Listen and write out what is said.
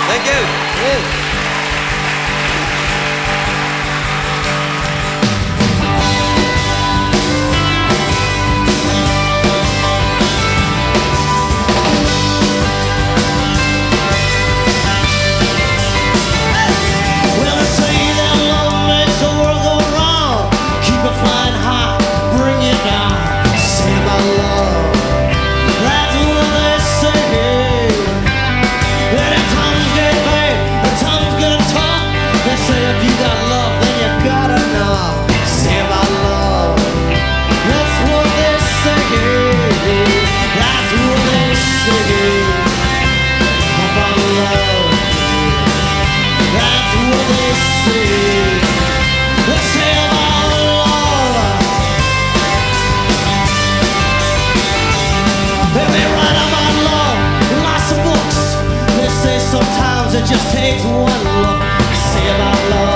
Thank you. Well, they say that love makes the world go round. Keep it flying high, bring it down. Say about love, that's what they say. And if times get bad, the times get tough, they say if you got love, then you got enough. Say about love, that's what they say. That's what they say about love. That's what they say. They say about love. They write about love in lots of books. They say sometimes it just takes one look. Say about love.